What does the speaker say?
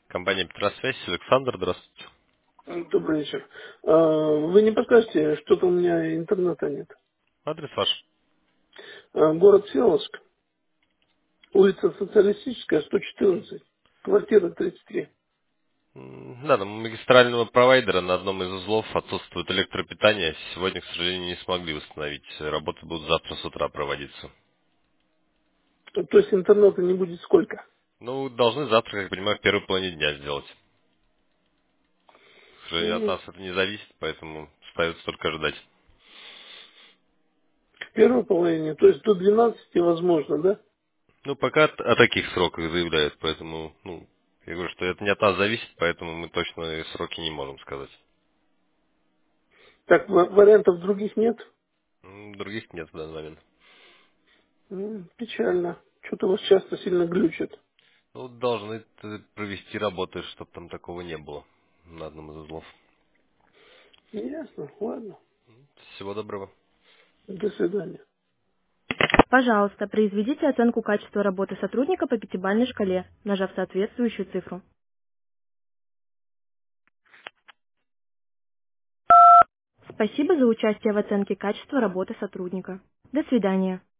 Компания Петросвязь, Александр, здравствуйте. Добрый вечер. Вы не подскажете, что-то у меня интернета нет. Адрес ваш. Город Всеволожск, улица Социалистическая, 114, квартира 33. Да, там у магистрального провайдера на одном из узлов отсутствует электропитание. Сегодня, к сожалению, не смогли установить. Работы будут завтра с утра проводиться. То есть интернета не будет сколько? Ну, должны завтра, как я понимаю, в первой половине дня сделать. К сожалению, от нас это не зависит, поэтому остается только ждать. В первой половине, то есть до 12 возможно, да? Ну, пока о таких сроках заявляют, поэтому, я говорю, что это не от нас зависит, поэтому мы точно сроки не можем сказать. Так, вариантов других нет? Других нет в данный момент. Печально. Что-то у вас часто сильно глючит. Ну, должны провести работы, чтобы там такого не было на одном из узлов. Ясно, ладно. Всего доброго. До свидания. Пожалуйста, произведите оценку качества работы сотрудника по пятибалльной шкале, нажав соответствующую цифру. Спасибо за участие в оценке качества работы сотрудника. До свидания.